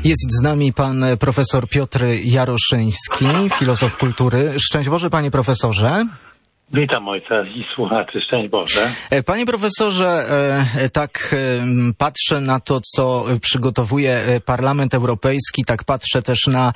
Jest z nami pan profesor Piotr Jaroszyński, filozof kultury. Szczęść Boże, panie profesorze. Witam ojca i słuchaczy, szczęść Boże. Panie profesorze, tak patrzę na to, co przygotowuje Parlament Europejski, tak patrzę też na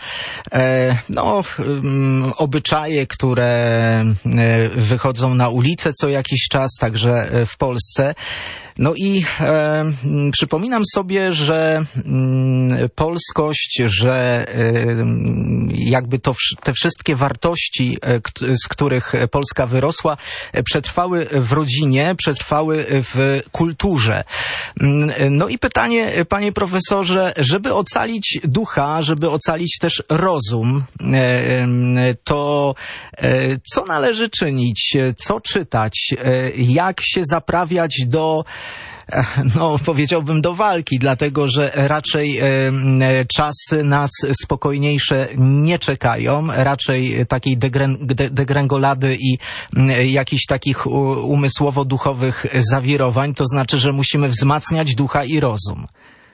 obyczaje, które wychodzą na ulicę co jakiś czas, także w Polsce. No i przypominam sobie, że polskość, że jakby te wszystkie wartości, z których Polska wyrosła, przetrwały w rodzinie, przetrwały w kulturze. No i pytanie, panie profesorze, żeby ocalić ducha, żeby ocalić też rozum, to co należy czynić, co czytać, jak się zaprawiać do, powiedziałbym, do walki, dlatego że raczej czasy nas spokojniejsze nie czekają, raczej takiej degrengolady i jakichś takich umysłowo-duchowych zawirowań, to znaczy, że musimy wzmacniać ducha i rozum.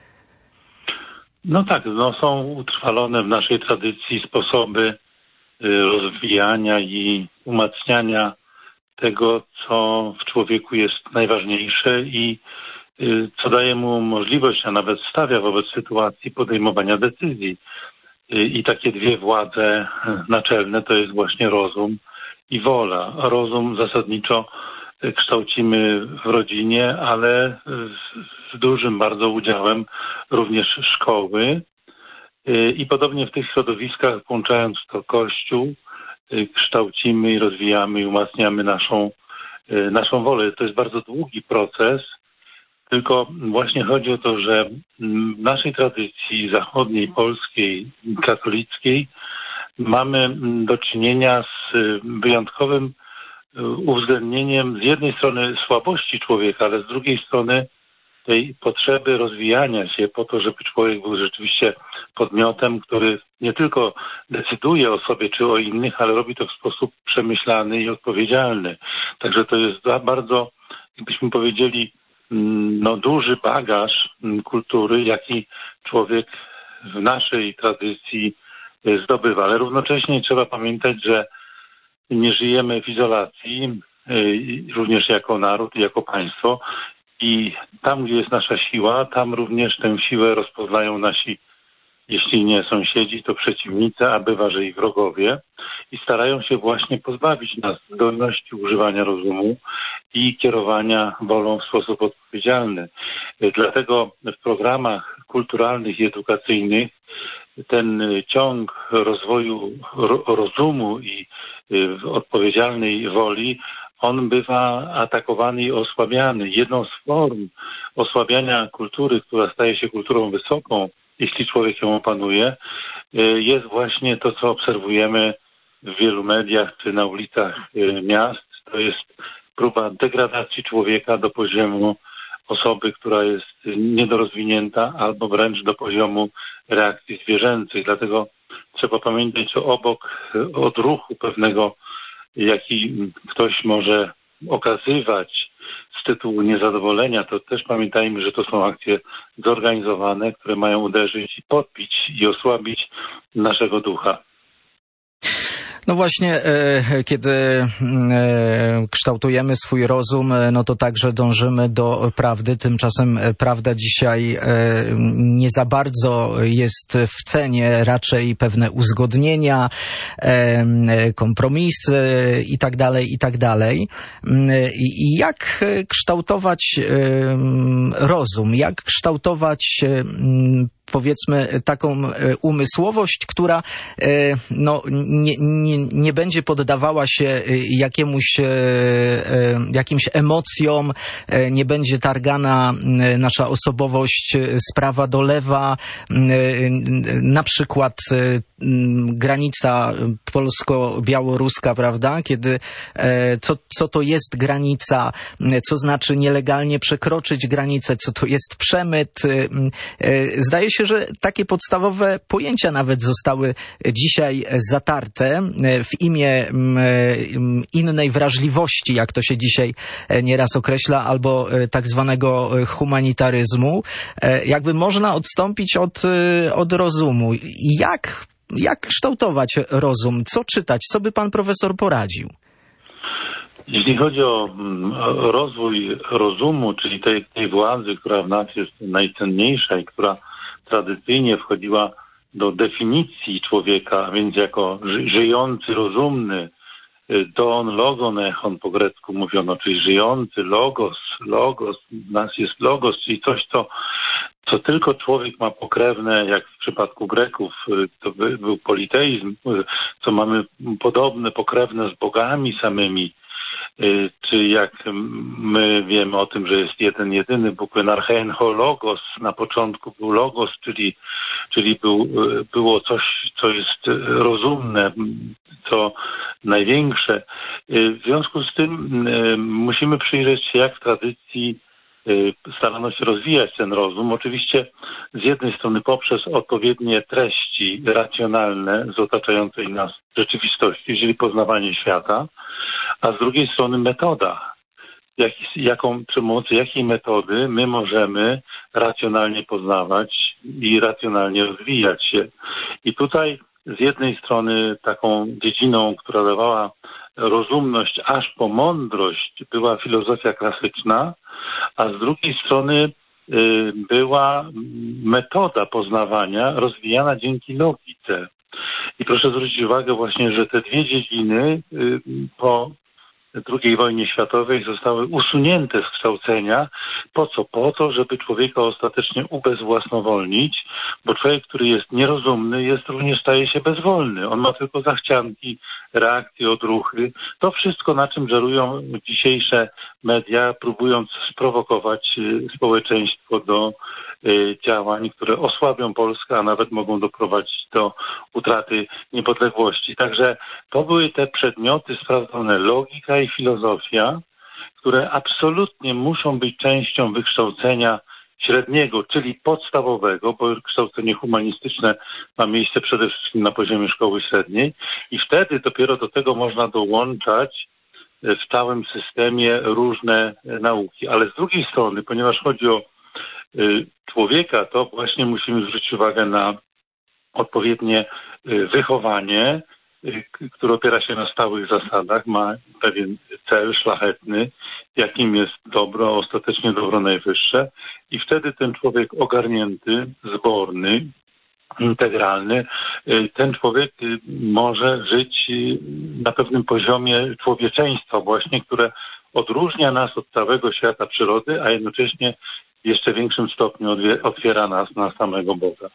No tak, są utrwalone w naszej tradycji sposoby rozwijania i umacniania tego, co w człowieku jest najważniejsze i co daje mu możliwość, a nawet stawia wobec sytuacji podejmowania decyzji. I takie dwie władze naczelne to jest właśnie rozum i wola. Rozum zasadniczo kształcimy w rodzinie, ale z dużym bardzo udziałem również szkoły. I podobnie w tych środowiskach, włączając w to Kościół, kształcimy i rozwijamy i umacniamy naszą wolę. To jest bardzo długi proces, tylko właśnie chodzi o to, że w naszej tradycji zachodniej, polskiej, katolickiej mamy do czynienia z wyjątkowym uwzględnieniem z jednej strony słabości człowieka, ale z drugiej strony tej potrzeby rozwijania się po to, żeby człowiek był rzeczywiście podmiotem, który nie tylko decyduje o sobie czy o innych, ale robi to w sposób przemyślany i odpowiedzialny. Także to jest bardzo, jakbyśmy powiedzieli, duży bagaż kultury, jaki człowiek w naszej tradycji zdobywa. Ale równocześnie trzeba pamiętać, że nie żyjemy w izolacji, również jako naród i jako państwo. I tam, gdzie jest nasza siła, tam również tę siłę rozpoznają nasi, jeśli nie sąsiedzi, to przeciwnicy, a bywa, że i wrogowie. I starają się właśnie pozbawić nas zdolności używania rozumu i kierowania wolą w sposób odpowiedzialny. Dlatego w programach kulturalnych i edukacyjnych ten ciąg rozwoju rozumu i odpowiedzialnej woli, on bywa atakowany i osłabiany. Jedną z form osłabiania kultury, która staje się kulturą wysoką, jeśli człowiek ją opanuje, jest właśnie to, co obserwujemy w wielu mediach czy na ulicach miast. To jest próba degradacji człowieka do poziomu osoby, która jest niedorozwinięta albo wręcz do poziomu reakcji zwierzęcych. Dlatego trzeba pamiętać, że obok odruchu pewnego, jaki ktoś może okazywać z tytułu niezadowolenia, to też pamiętajmy, że to są akcje zorganizowane, które mają uderzyć i podbić i osłabić naszego ducha. No właśnie, kiedy kształtujemy swój rozum, no to także dążymy do prawdy. Tymczasem prawda dzisiaj nie za bardzo jest w cenie, raczej pewne uzgodnienia, kompromisy i tak dalej, i tak dalej. I jak kształtować rozum? Jak kształtować, powiedzmy, taką umysłowość, która nie będzie poddawała się jakimś emocjom, nie będzie targana nasza osobowość z prawa do lewa, na przykład granica polsko-białoruska, prawda? Kiedy co to jest granica, co znaczy nielegalnie przekroczyć granicę, co to jest przemyt. Zdaje się, się, że takie podstawowe pojęcia nawet zostały dzisiaj zatarte w imię innej wrażliwości, jak to się dzisiaj nieraz określa, albo tak zwanego humanitaryzmu. Jakby można odstąpić od rozumu. Jak kształtować rozum? Co czytać? Co by pan profesor poradził? Jeśli chodzi o rozwój rozumu, czyli tej władzy, która w nas jest najcenniejsza i która tradycyjnie wchodziła do definicji człowieka, a więc jako żyjący, rozumny, don, logon, echon po grecku mówiono, czyli żyjący, logos, w nas jest logos, czyli coś, co tylko człowiek ma pokrewne, jak w przypadku Greków, to był politeizm, co mamy podobne, pokrewne z bogami samymi, czy jak my wiemy o tym, że jest jedyny Bóg, Enarchenho Logos, na początku był Logos, czyli było coś, co jest rozumne, co największe. W związku z tym musimy przyjrzeć się, jak w tradycji starano się rozwijać ten rozum. Oczywiście z jednej strony poprzez odpowiednie treści racjonalne z otaczającej nas rzeczywistości, czyli poznawanie świata, a z drugiej strony metoda. Przy pomocy jakiej metody my możemy racjonalnie poznawać i racjonalnie rozwijać się. I tutaj z jednej strony taką dziedziną, która dawała rozumność aż po mądrość, była filozofia klasyczna, a z drugiej strony była metoda poznawania rozwijana dzięki logice. I proszę zwrócić uwagę właśnie, że te dwie dziedziny po II wojnie światowej zostały usunięte z kształcenia. Po co? Po to, żeby człowieka ostatecznie ubezwłasnowolnić, bo człowiek, który jest nierozumny, również staje się bezwolny. On ma tylko zachcianki, reakcje, odruchy. To wszystko, na czym żerują dzisiejsze media, próbując sprowokować społeczeństwo do działań, które osłabią Polskę, a nawet mogą doprowadzić do utraty niepodległości. Także to były te przedmioty sprawdzone, logika i filozofia, które absolutnie muszą być częścią wykształcenia średniego, czyli podstawowego, bo kształcenie humanistyczne ma miejsce przede wszystkim na poziomie szkoły średniej i wtedy dopiero do tego można dołączać w całym systemie różne nauki. Ale z drugiej strony, ponieważ chodzi o człowieka, to właśnie musimy zwrócić uwagę na odpowiednie wychowanie, które opiera się na stałych zasadach, ma pewien cel szlachetny, jakim jest dobro, ostatecznie dobro najwyższe i wtedy ten człowiek ogarnięty, zborny, integralny, ten człowiek może żyć na pewnym poziomie człowieczeństwa właśnie, które odróżnia nas od całego świata przyrody, a jednocześnie w jeszcze większym stopniu otwiera nas na samego Boga.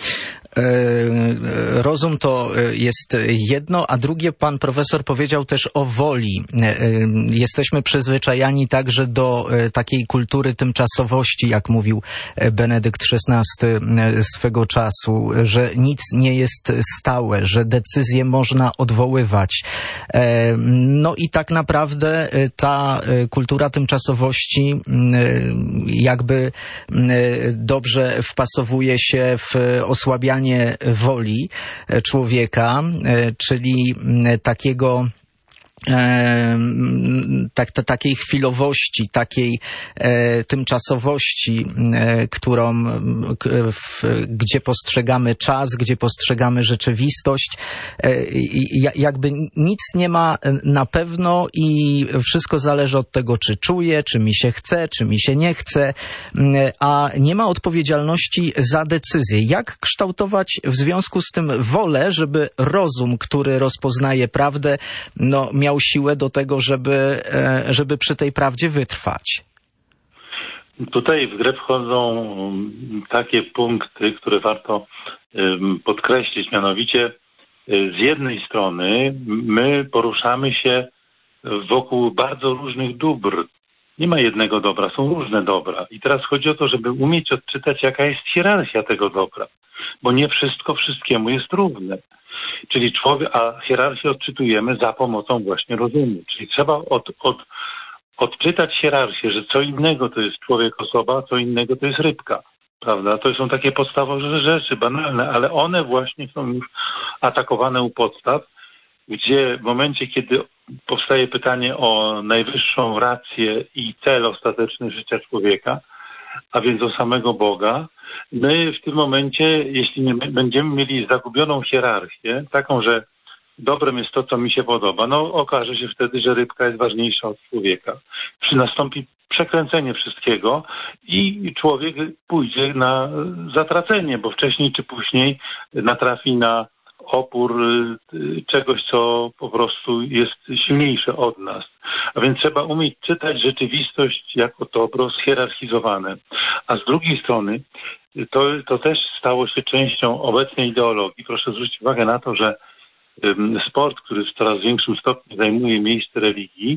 Rozum to jest jedno, a drugie pan profesor powiedział też o woli. Jesteśmy przyzwyczajani także do takiej kultury tymczasowości, jak mówił Benedykt XVI swego czasu, że nic nie jest stałe, że decyzje można odwoływać. No i tak naprawdę ta kultura tymczasowości jakby dobrze wpasowuje się w osłabianie woli człowieka, czyli takiej chwilowości, takiej tymczasowości, gdzie postrzegamy czas, gdzie postrzegamy rzeczywistość. Jakby nic nie ma na pewno i wszystko zależy od tego, czy czuję, czy mi się chce, czy mi się nie chce, a nie ma odpowiedzialności za decyzję. Jak kształtować w związku z tym wolę, żeby rozum, który rozpoznaje prawdę, miał siłę do tego, żeby przy tej prawdzie wytrwać? Tutaj w grę wchodzą takie punkty, które warto podkreślić, mianowicie z jednej strony my poruszamy się wokół bardzo różnych dóbr. Nie ma jednego dobra, są różne dobra. I teraz chodzi o to, żeby umieć odczytać, jaka jest hierarchia tego dobra, bo nie wszystko wszystkiemu jest równe. Czyli a hierarchię odczytujemy za pomocą właśnie rozumu. Czyli trzeba odczytać hierarchię, że co innego to jest człowiek, osoba, co innego to jest rybka. prawda? To są takie podstawowe rzeczy, banalne, ale one właśnie są już atakowane u podstaw, gdzie w momencie, kiedy powstaje pytanie o najwyższą rację i cel ostateczny życia człowieka, a więc o samego Boga, my w tym momencie, jeśli nie będziemy mieli zagubioną hierarchię, taką, że dobrem jest to, co mi się podoba, no okaże się wtedy, że rybka jest ważniejsza od człowieka. Nastąpi przekręcenie wszystkiego i człowiek pójdzie na zatracenie, bo wcześniej czy później natrafi na opór czegoś, co po prostu jest silniejsze od nas. A więc trzeba umieć czytać rzeczywistość jako dobro schierarchizowane. A z drugiej strony to też stało się częścią obecnej ideologii. Proszę zwrócić uwagę na to, że sport, który w coraz większym stopniu zajmuje miejsce religii,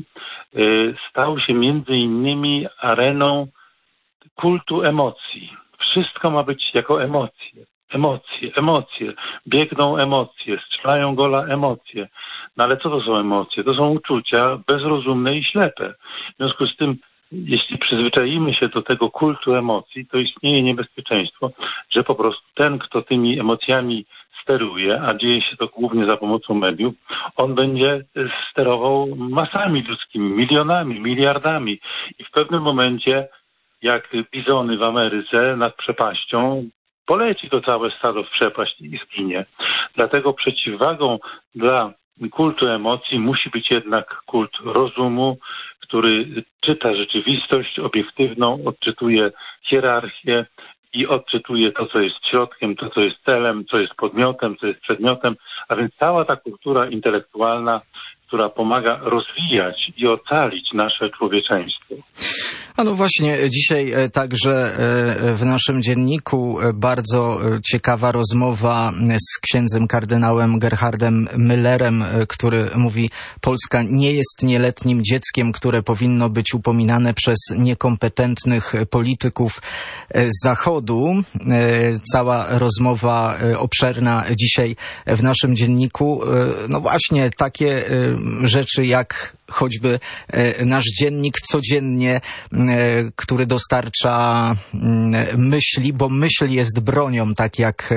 stał się między innymi areną kultu emocji. Wszystko ma być jako emocje. Emocje. Biegną emocje, strzelają gola emocje. No ale co to są emocje? To są uczucia bezrozumne i ślepe. W związku z tym, jeśli przyzwyczaimy się do tego kultu emocji, to istnieje niebezpieczeństwo, że po prostu ten, kto tymi emocjami steruje, a dzieje się to głównie za pomocą mediów, on będzie sterował masami ludzkimi, milionami, miliardami. I w pewnym momencie, jak bizony w Ameryce nad przepaścią, poleci to całe stado w przepaść i zginie. Dlatego przeciwwagą dla kultu emocji musi być jednak kult rozumu, który czyta rzeczywistość obiektywną, odczytuje hierarchię i odczytuje to, co jest środkiem, to, co jest celem, co jest podmiotem, co jest przedmiotem, a więc cała ta kultura intelektualna, która pomaga rozwijać i ocalić nasze człowieczeństwo. A no właśnie, dzisiaj także w naszym dzienniku bardzo ciekawa rozmowa z księdzem kardynałem Gerhardem Müllerem, który mówi: Polska nie jest nieletnim dzieckiem, które powinno być upominane przez niekompetentnych polityków Zachodu. Cała rozmowa obszerna dzisiaj w naszym dzienniku. No właśnie, takie rzeczy jak choćby nasz dziennik codziennie, który dostarcza myśli, bo myśl jest bronią, tak jak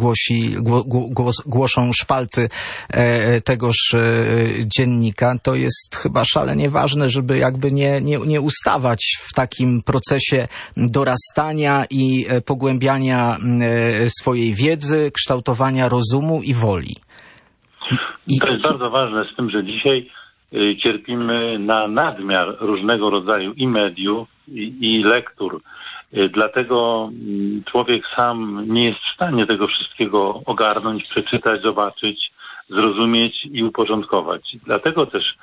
głoszą szpalty tegoż dziennika. To jest chyba szalenie ważne, żeby jakby nie ustawać w takim procesie dorastania i pogłębiania swojej wiedzy, kształtowania rozumu i woli. To jest bardzo ważne, z tym, że dzisiaj cierpimy na nadmiar różnego rodzaju i mediów, i lektur. Dlatego człowiek sam nie jest w stanie tego wszystkiego ogarnąć, przeczytać, zobaczyć, zrozumieć i uporządkować. Dlatego też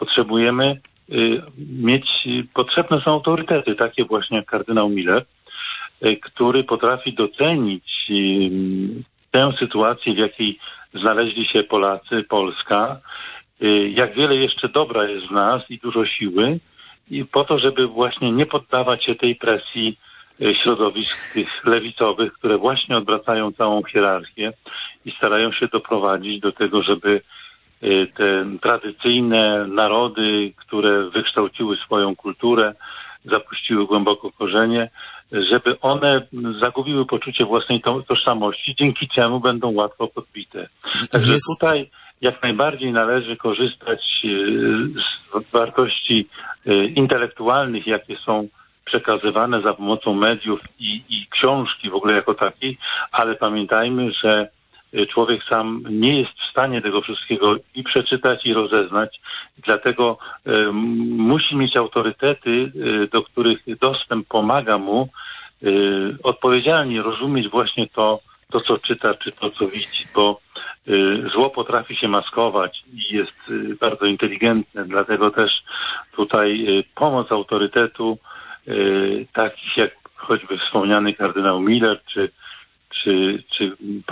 potrzebne są autorytety, takie właśnie jak kardynał Müller, który potrafi docenić tę sytuację, w jakiej znaleźli się Polacy, Polska, jak wiele jeszcze dobra jest w nas i dużo siły, i po to, żeby właśnie nie poddawać się tej presji środowisk tych lewicowych, które właśnie odwracają całą hierarchię i starają się doprowadzić do tego, żeby te tradycyjne narody, które wykształciły swoją kulturę, zapuściły głęboko korzenie, żeby one zagubiły poczucie własnej tożsamości, dzięki czemu będą łatwo podbite. Także tutaj jak najbardziej należy korzystać z wartości intelektualnych, jakie są przekazywane za pomocą mediów i książki w ogóle jako takiej, ale pamiętajmy, że człowiek sam nie jest w stanie tego wszystkiego i przeczytać, i rozeznać. Dlatego musi mieć autorytety, do których dostęp pomaga mu odpowiedzialnie rozumieć właśnie to, co czyta, czy to, co widzi, bo zło potrafi się maskować i jest bardzo inteligentne, dlatego też tutaj pomoc autorytetu, takich jak choćby wspomniany kardynał Müller, czy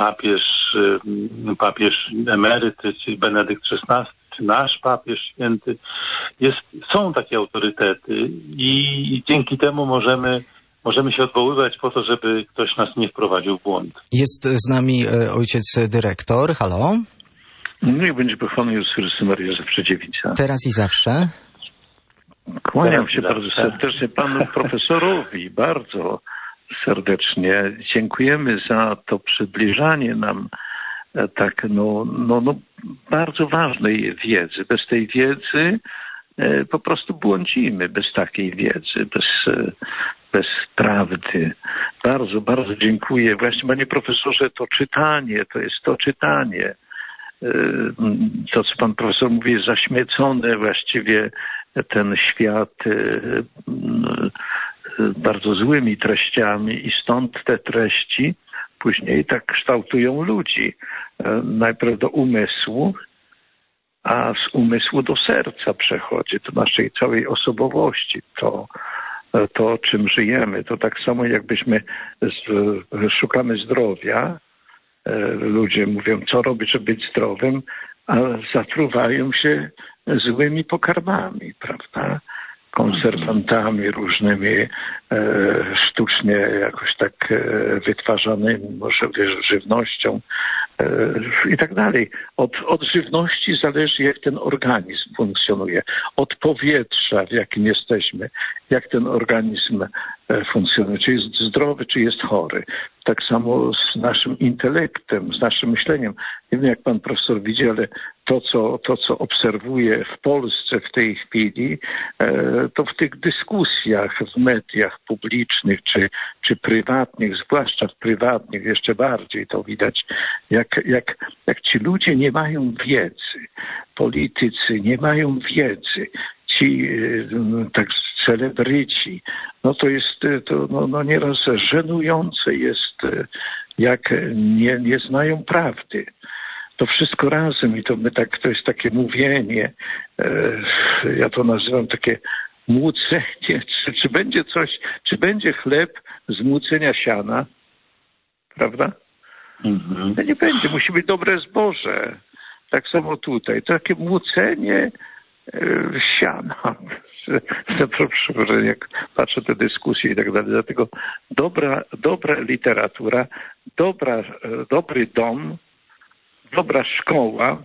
papież emeryty, czy Benedykt XVI, czy nasz papież święty, są takie autorytety i dzięki temu możemy się odwoływać po to, żeby ktoś nas nie wprowadził w błąd. Jest z nami ojciec dyrektor. Halo? Niech będzie pochwalony Jezus Chrystus, Maryja, zawsze dziewica. Teraz i zawsze. Kłaniam się bardzo serdecznie panu profesorowi, bardzo serdecznie. Dziękujemy za to przybliżanie nam tak, bardzo ważnej wiedzy. Bez tej wiedzy po prostu błądzimy, bez takiej wiedzy, bez prawdy. Bardzo, bardzo dziękuję. Właśnie, panie profesorze, to jest to czytanie. To, co pan profesor mówi, jest zaśmiecone właściwie ten świat bardzo złymi treściami i stąd te treści później tak kształtują ludzi. Najpierw do umysłu, a z umysłu do serca przechodzi, do naszej całej osobowości, to czym żyjemy. To tak samo jakbyśmy szukamy zdrowia. Ludzie mówią, co robić, żeby być zdrowym, a zatruwają się złymi pokarmami, prawda? Konserwantami różnymi, sztucznie jakoś tak wytwarzanymi, może żywnością i tak dalej. Od żywności zależy, jak ten organizm funkcjonuje. Od powietrza, w jakim jesteśmy, jak ten organizm funkcjonuje. Czy jest zdrowy, czy jest chory. Tak samo z naszym intelektem, z naszym myśleniem. Nie wiem, jak pan profesor widzi, ale to, co obserwuję w Polsce w tej chwili, to w tych dyskusjach w mediach publicznych czy prywatnych, zwłaszcza w prywatnych, jeszcze bardziej to widać, jak ci ludzie nie mają wiedzy, politycy nie mają wiedzy, ci tak celebryci, to jest nieraz żenujące jest, jak nie znają prawdy. To wszystko razem i to jest takie mówienie, ja to nazywam takie młócenie, czy będzie chleb z młócenia siana, prawda? Mhm. Nie będzie, musi być dobre zboże. Tak samo tutaj, to takie młócenie siana. Proszę, jak patrzę te dyskusje i tak dalej, dlatego dobra literatura, dobry dom, dobra szkoła,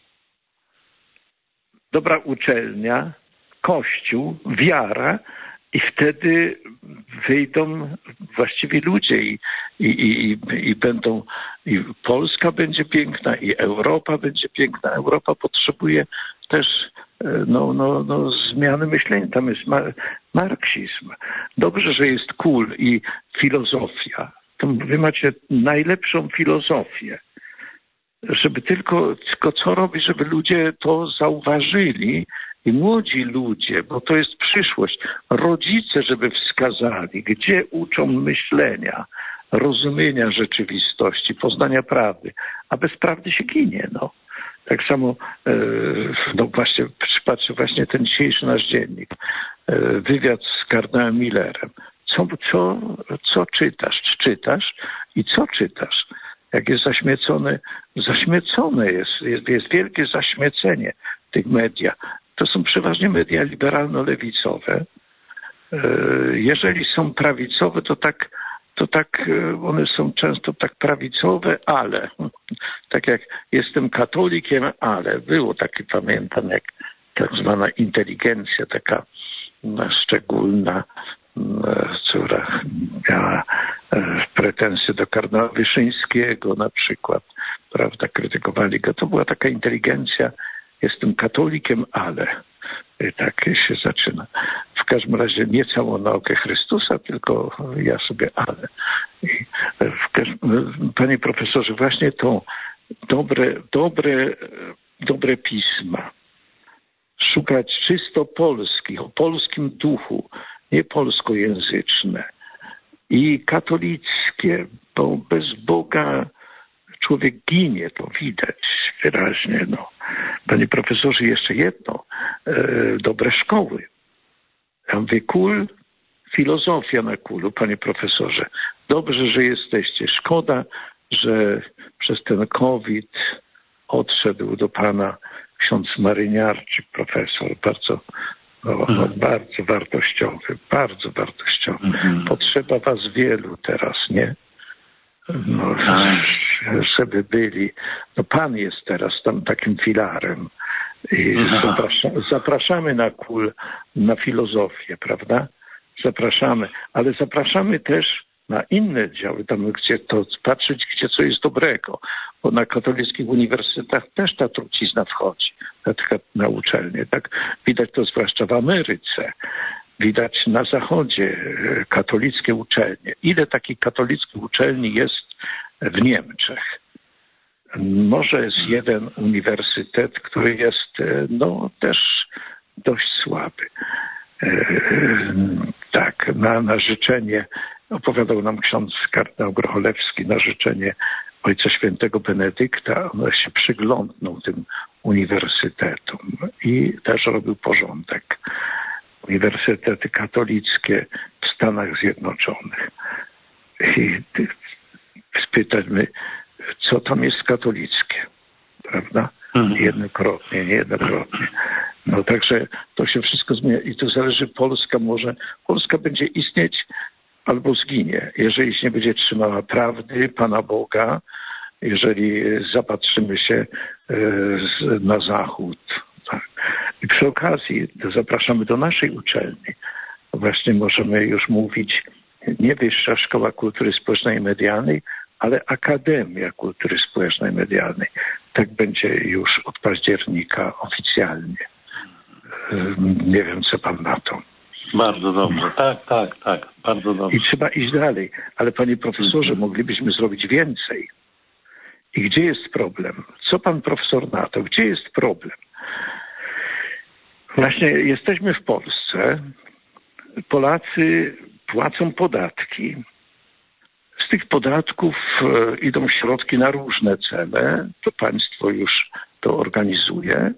dobra uczelnia, kościół, wiara i wtedy wyjdą właściwie ludzie i będą, i Polska będzie piękna, i Europa będzie piękna. Europa potrzebuje też zmiany myślenia. Tam jest marksizm. Dobrze, że jest i filozofia. To wy macie najlepszą filozofię. Żeby tylko co robić, żeby ludzie to zauważyli i młodzi ludzie, bo to jest przyszłość, rodzice, żeby wskazali, gdzie uczą myślenia, rozumienia rzeczywistości, poznania prawdy, a bez prawdy się ginie, Tak samo, właśnie patrzę właśnie ten dzisiejszy nasz dziennik, wywiad z kardynałem Millerem. Co czytasz? Czy czytasz i co czytasz? Jak jest zaśmiecone jest wielkie zaśmiecenie tych media. To są przeważnie media liberalno-lewicowe. Jeżeli są prawicowe, to tak one są często tak prawicowe, ale tak jak jestem katolikiem, ale było takie, pamiętam, jak tak zwana inteligencja, taka szczególna, która miała pretensje do kardynała Wyszyńskiego na przykład, prawda, krytykowali go. To była taka inteligencja, jestem katolikiem, ale i tak się zaczyna. W każdym razie nie całą naukę Chrystusa, tylko ja sobie ale. Panie profesorze, właśnie to dobre pisma, szukać czysto polskich, o polskim duchu, nie polskojęzyczne i katolickie, bo bez Boga człowiek ginie, to widać wyraźnie. Panie profesorze, jeszcze jedno, dobre szkoły. Ja mówię, filozofia na KUL-u, panie profesorze. Dobrze, że jesteście. Szkoda, że przez ten COVID odszedł do pana ksiądz Maryniarczyk, profesor, bardzo wartościowy, bardzo wartościowy. Potrzeba was wielu teraz, nie? Żeby byli. Pan jest teraz tam takim filarem. I zapraszamy na KUL, na filozofię, prawda? Zapraszamy, ale zapraszamy też na inne działy, tam gdzie to patrzeć, gdzie co jest dobrego, bo na katolickich uniwersytetach też ta trucizna wchodzi, na uczelnie. Tak widać to zwłaszcza w Ameryce. Widać na Zachodzie katolickie uczelnie. Ile takich katolickich uczelni jest w Niemczech? Może jest jeden uniwersytet, który jest też dość słaby. Tak, na życzenie, opowiadał nam ksiądz kardynał Grocholewski, na życzenie Ojca Świętego Benedykta, on się przyglądnął tym uniwersytetom i też robił porządek. Uniwersytety katolickie w Stanach Zjednoczonych. I spytamy, co tam jest katolickie, prawda? Niejednokrotnie. No także to się wszystko zmienia i to zależy, Polska będzie istnieć albo zginie, jeżeli się nie będzie trzymała prawdy Pana Boga, jeżeli zapatrzymy się na Zachód. Tak. I przy okazji zapraszamy do naszej uczelni. Właśnie możemy już mówić nie Wyższa Szkoła Kultury Społecznej i Medialnej, ale Akademia Kultury Społecznej i Medialnej. Tak będzie już od października oficjalnie. Nie wiem, co pan na to. Bardzo dobrze. Tak. Bardzo dobrze. I trzeba iść dalej. Ale panie profesorze, moglibyśmy zrobić więcej. I gdzie jest problem? Co pan profesor na to? Gdzie jest problem? Właśnie jesteśmy w Polsce. Polacy płacą podatki. Z tych podatków idą środki na różne cele. To państwo już to organizuje.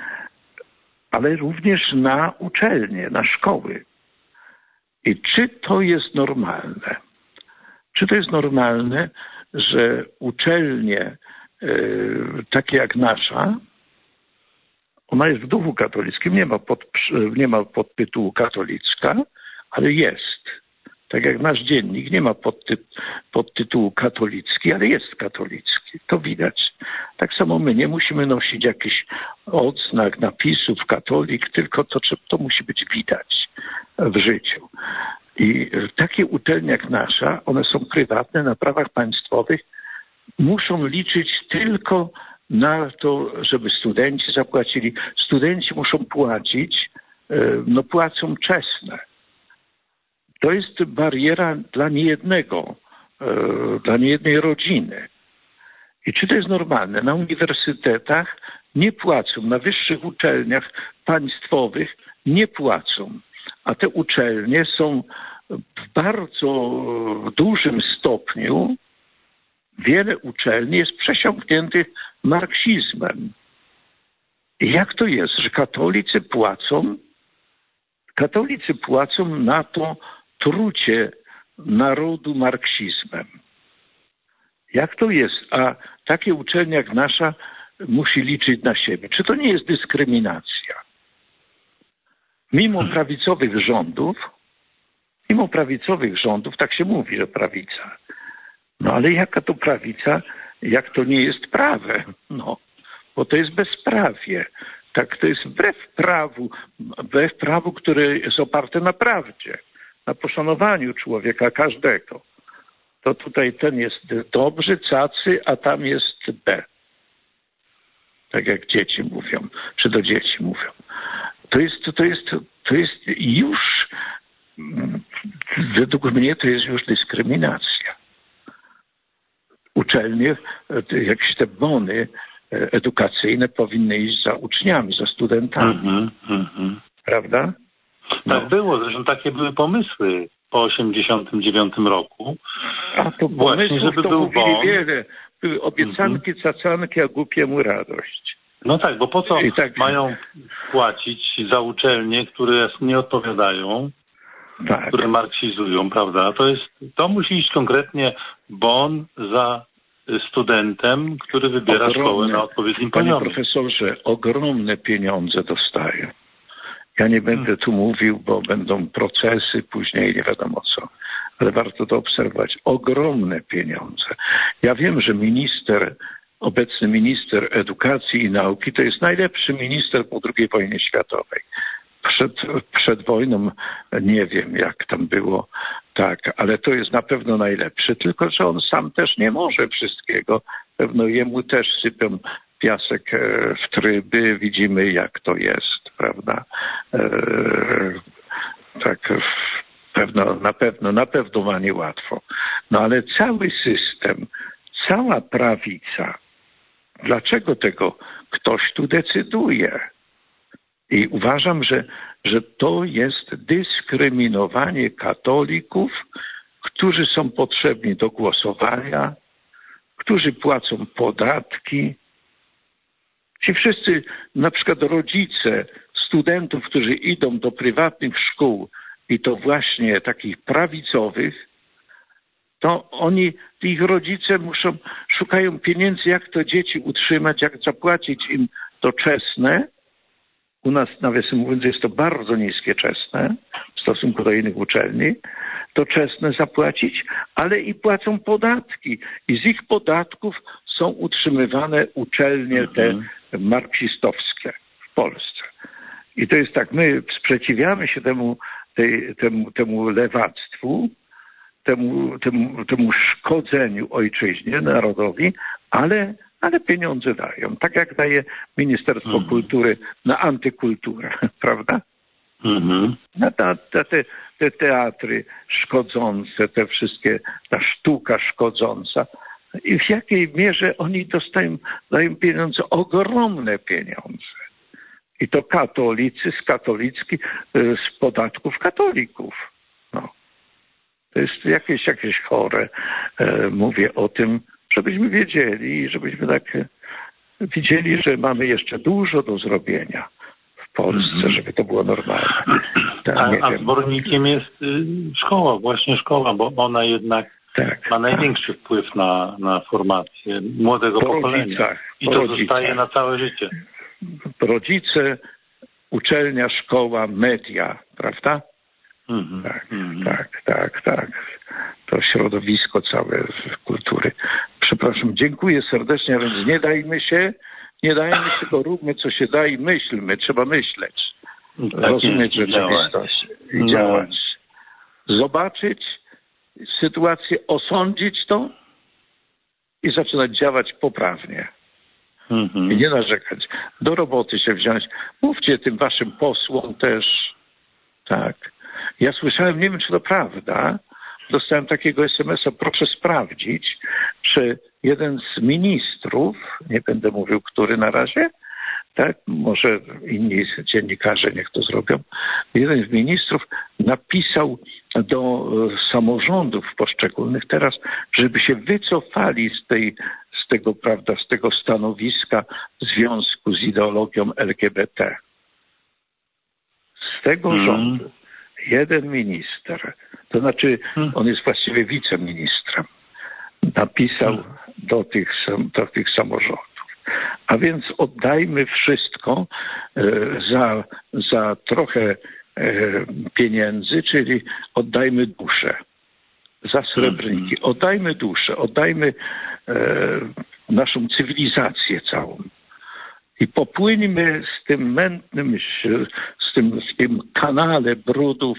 Ale również na uczelnie, na szkoły. I czy to jest normalne? Czy to jest normalne, że uczelnie takie jak nasza, ona jest w duchu katolickim, nie ma podtytułu katolicka, ale jest. Tak jak nasz dziennik nie ma podtytułu katolicki, ale jest katolicki. To widać. Tak samo my nie musimy nosić jakichś odznak, napisów katolik, tylko to musi być widać w życiu. I takie uczelnie jak nasza, one są prywatne, na prawach państwowych, muszą liczyć tylko na to, żeby studenci zapłacili. Studenci muszą płacić, płacą czesne. To jest bariera dla niejednej rodziny. I czy to jest normalne? Na uniwersytetach nie płacą, na wyższych uczelniach państwowych nie płacą. A te uczelnie są w bardzo dużym stopniu, wiele uczelni jest przesiąkniętych marksizmem. I jak to jest, że katolicy płacą na to trucie narodu marksizmem? Jak to jest? A takie uczelnie jak nasza musi liczyć na siebie. Czy to nie jest dyskryminacja? Mimo prawicowych rządów, tak się mówi, że prawica. No ale jaka to prawica, jak to nie jest prawe? No, bo to jest bezprawie. Tak, to jest wbrew prawu, które jest oparte na prawdzie, na poszanowaniu człowieka każdego. To tutaj ten jest dobry, cacy, a tam jest B. Tak jak dzieci mówią, czy do dzieci mówią. To jest już, według mnie to jest już dyskryminacja. Uczelnie, jakieś te bony edukacyjne powinny iść za uczniami, za studentami. Prawda? Tak było, zresztą takie były pomysły po 1989 roku. A to właśnie, żeby był bon. Wiele. Były obiecanki, cacanki, a głupiemu radość. No tak, bo po co mają płacić za uczelnie, które nie odpowiadają, które marksizują, prawda? To musi iść konkretnie bon za studentem, który wybiera szkołę na odpowiednim poziomie. Panie profesorze, ogromne pieniądze dostają. Ja nie będę tu mówił, bo będą procesy później, nie wiadomo co. Ale warto to obserwować. Ogromne pieniądze. Ja wiem, że obecny minister edukacji i nauki to jest najlepszy minister po II wojnie światowej. Przed wojną nie wiem, jak tam było. Tak, ale to jest na pewno najlepsze, tylko że on sam też nie może wszystkiego. Pewno jemu też sypią piasek w tryby, widzimy jak to jest, prawda? Tak, na pewno ma niełatwo. No ale cały system, cała prawica, dlaczego tego ktoś tu decyduje? I uważam, że to jest dyskryminowanie katolików, którzy są potrzebni do głosowania, którzy płacą podatki. Ci wszyscy, na przykład rodzice studentów, którzy idą do prywatnych szkół i to właśnie takich prawicowych, to ich rodzice szukają pieniędzy, jak to dzieci utrzymać, jak zapłacić im to czesne. U nas, nawiasem mówiąc, jest to bardzo niskie czesne w stosunku do innych uczelni. To czesne zapłacić, ale i płacą podatki. I z ich podatków są utrzymywane uczelnie te marksistowskie w Polsce. I to jest tak, my sprzeciwiamy się temu lewactwu, temu szkodzeniu ojczyźnie, narodowi, ale pieniądze dają. Tak jak daje Ministerstwo Kultury na antykulturę, prawda? Na te teatry szkodzące, te wszystkie, ta sztuka szkodząca. I w jakiej mierze oni dają pieniądze, ogromne pieniądze. I to katolicy z podatków katolików. No. To jest jakieś chore. Mówię o tym, żebyśmy wiedzieli, żebyśmy tak widzieli, że mamy jeszcze dużo do zrobienia w Polsce, żeby to było normalne. A zbornikiem jest szkoła, bo ona jednak ma największy wpływ na formację młodego pokolenia. I to zostaje na całe życie. Rodzice, uczelnia, szkoła, media, prawda? Tak. To środowisko całe kultury. Przepraszam, dziękuję serdecznie, więc nie dajmy się, bo róbmy co się da i myślmy, trzeba myśleć. Rozumieć rzeczywistość i działać. Zobaczyć sytuację, osądzić to i zaczynać działać poprawnie. I nie narzekać. Do roboty się wziąć. Mówcie tym waszym posłom też. Tak. Ja słyszałem, nie wiem, czy to prawda, dostałem takiego SMS-a, proszę sprawdzić, czy jeden z ministrów, nie będę mówił, który na razie, tak, może inni dziennikarze niech to zrobią, jeden z ministrów napisał do samorządów poszczególnych teraz, żeby się wycofali z tego stanowiska w związku z ideologią LGBT. Z tego rządu jeden minister, to znaczy on jest właściwie wiceministrem, napisał do tych samorządów. A więc oddajmy wszystko za trochę pieniędzy, czyli oddajmy duszę za srebrniki. Oddajmy duszę, oddajmy naszą cywilizację całą. I popłyńmy z tym mętnym, z tym kanale brudów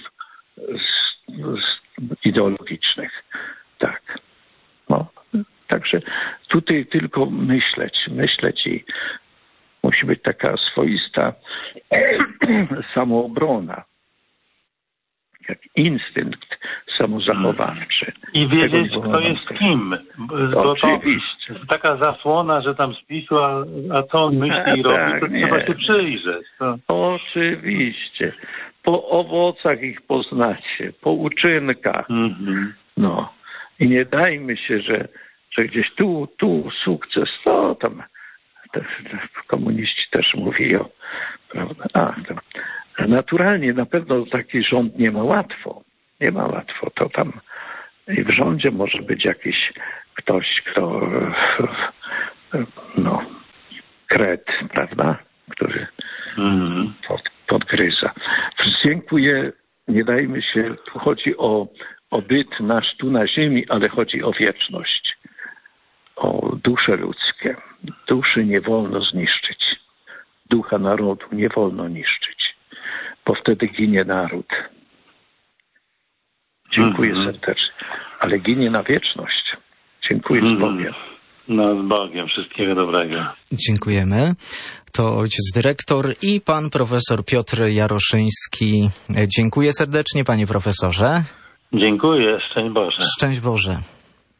ideologicznych. Tak. No. Także tutaj tylko myśleć i musi być taka swoista samoobrona. Jak instynkt samozachowawczy. I wiedzieć, kto jest kim. Bo oczywiście. To taka zasłona, że tam z PiS-u, a co on myśli i robi, to trzeba się przyjrzeć. To... Oczywiście. Po owocach ich poznacie, po uczynkach. No. I nie dajmy się, że gdzieś tu sukces, to tam komuniści też mówią, prawda? Naturalnie na pewno taki rząd nie ma łatwo. Nie ma łatwo. To tam i w rządzie może być jakiś ktoś, kto kret, prawda? Który podgryza. Dziękuję. Nie dajmy się. Tu chodzi o byt nasz tu na ziemi, ale chodzi o wieczność. O dusze ludzkie. Duszy nie wolno zniszczyć. Ducha narodu nie wolno niszczyć. Bo wtedy ginie naród. Dziękuję serdecznie. Ale ginie na wieczność. Dziękuję z Bogiem. No, z Bogiem. Wszystkiego dobrego. Dziękujemy. To ojciec dyrektor i pan profesor Piotr Jaroszyński. Dziękuję serdecznie, panie profesorze. Dziękuję. Szczęść Boże. Szczęść Boże.